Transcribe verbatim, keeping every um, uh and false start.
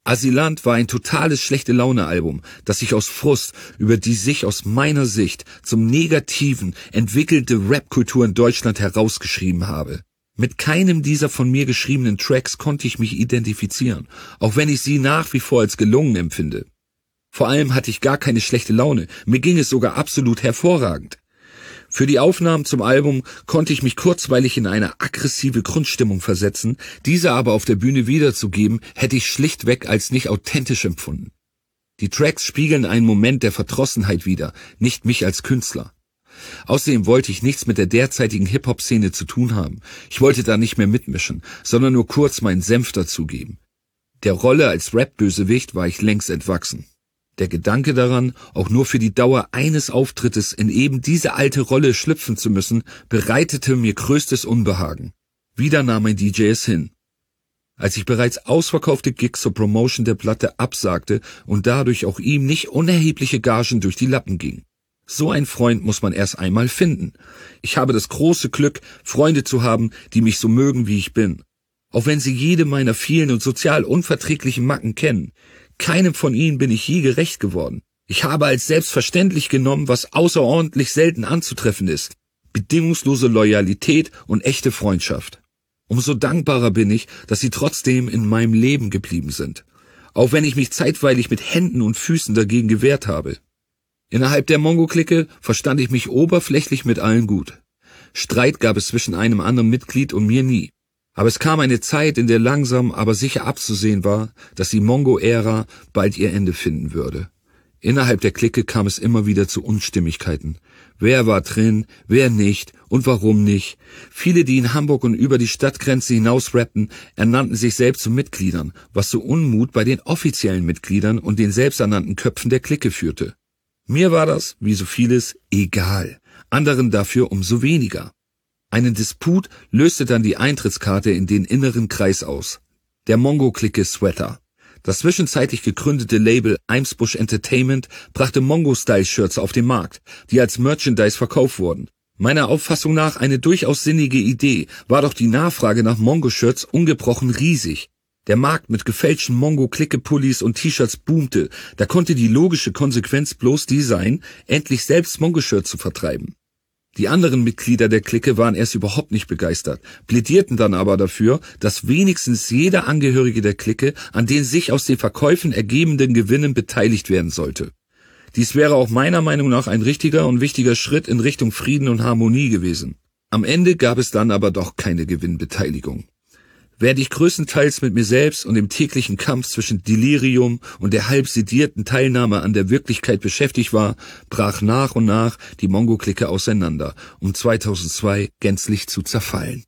Asylant war ein totales Schlechte-Laune-Album, das sich aus Frust über die sich aus meiner Sicht zum Negativen entwickelte Rap-Kultur in Deutschland herausgeschrieben habe. Mit keinem dieser von mir geschriebenen Tracks konnte ich mich identifizieren, auch wenn ich sie nach wie vor als gelungen empfinde. Vor allem hatte ich gar keine schlechte Laune, mir ging es sogar absolut hervorragend. Für die Aufnahmen zum Album konnte ich mich kurzweilig in eine aggressive Grundstimmung versetzen, diese aber auf der Bühne wiederzugeben, hätte ich schlichtweg als nicht authentisch empfunden. Die Tracks spiegeln einen Moment der Verdrossenheit wider, nicht mich als Künstler. Außerdem wollte ich nichts mit der derzeitigen Hip-Hop-Szene zu tun haben. Ich wollte da nicht mehr mitmischen, sondern nur kurz meinen Senf dazugeben. Der Rolle als Rap-Bösewicht war ich längst entwachsen. Der Gedanke daran, auch nur für die Dauer eines Auftrittes in eben diese alte Rolle schlüpfen zu müssen, bereitete mir größtes Unbehagen. Wieder nahm mein D J es hin. Als ich bereits ausverkaufte Gigs zur Promotion der Platte absagte und dadurch auch ihm nicht unerhebliche Gagen durch die Lappen ging. So ein Freund muss man erst einmal finden. Ich habe das große Glück, Freunde zu haben, die mich so mögen, wie ich bin. Auch wenn sie jede meiner vielen und sozial unverträglichen Macken kennen. Keinem von ihnen bin ich je gerecht geworden. Ich habe als selbstverständlich genommen, was außerordentlich selten anzutreffen ist. Bedingungslose Loyalität und echte Freundschaft. Umso dankbarer bin ich, dass sie trotzdem in meinem Leben geblieben sind. Auch wenn ich mich zeitweilig mit Händen und Füßen dagegen gewehrt habe. Innerhalb der Mongo-Clique verstand ich mich oberflächlich mit allen gut. Streit gab es zwischen einem anderen Mitglied und mir nie. Aber es kam eine Zeit, in der langsam, aber sicher abzusehen war, dass die Mongo-Ära bald ihr Ende finden würde. Innerhalb der Clique kam es immer wieder zu Unstimmigkeiten. Wer war drin, wer nicht und warum nicht? Viele, die in Hamburg und über die Stadtgrenze hinaus rappten, ernannten sich selbst zu Mitgliedern, was zu Unmut bei den offiziellen Mitgliedern und den selbsternannten Köpfen der Clique führte. Mir war das, wie so vieles, egal. Anderen dafür umso weniger. Einen Disput löste dann die Eintrittskarte in den inneren Kreis aus. Der Mongo-Clique Sweater. Das zwischenzeitlich gegründete Label Eimsbusch Entertainment brachte Mongo-Style-Shirts auf den Markt, die als Merchandise verkauft wurden. Meiner Auffassung nach eine durchaus sinnige Idee, war doch die Nachfrage nach Mongo-Shirts ungebrochen riesig. Der Markt mit gefälschten Mongo-Clique-Pullis und T-Shirts boomte, da konnte die logische Konsequenz bloß die sein, endlich selbst Mongo-Shirts zu vertreiben. Die anderen Mitglieder der Clique waren erst überhaupt nicht begeistert, plädierten dann aber dafür, dass wenigstens jeder Angehörige der Clique an den sich aus den Verkäufen ergebenden Gewinnen beteiligt werden sollte. Dies wäre auch meiner Meinung nach ein richtiger und wichtiger Schritt in Richtung Frieden und Harmonie gewesen. Am Ende gab es dann aber doch keine Gewinnbeteiligung. Während ich größtenteils mit mir selbst und dem täglichen Kampf zwischen Delirium und der halb sedierten Teilnahme an der Wirklichkeit beschäftigt war, brach nach und nach die Mongo-Clique auseinander, um zweitausendzwei gänzlich zu zerfallen.